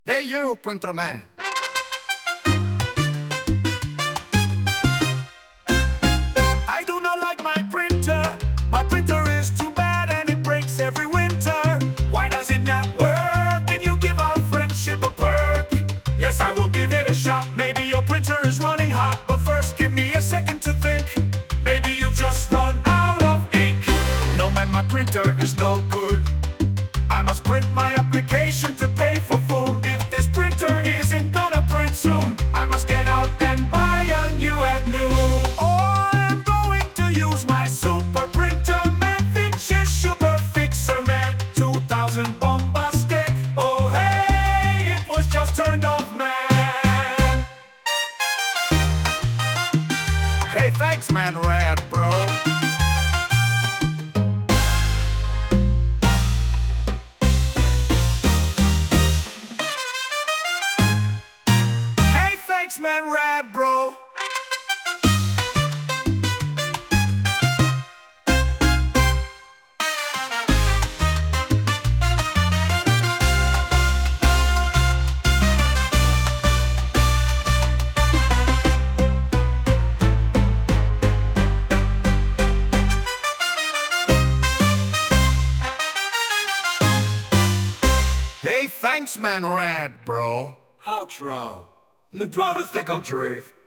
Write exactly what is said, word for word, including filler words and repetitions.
Hey you, printer man. I do not like my printer. My printer is too bad and it breaks every winter. Why does it not work? Can you give our friendship a perk? Yes, I will give it a shot. Maybe your printer is running hot, but first give me a second to think. Maybe you just run out of ink. No man, my printer is no good. I must print my application to pay for food. If this printer isn't gonna print soon, I must get out and buy a new and new. Or I'm going to use my super printer man. Fixture super fixer man two thousand bombastic. Oh hey, it was just turned off, man. Hey, thanks man, rad bro. Man, rad bro. Hey, thanks man, rad bro. Outro. Le droit de cinquante-trois.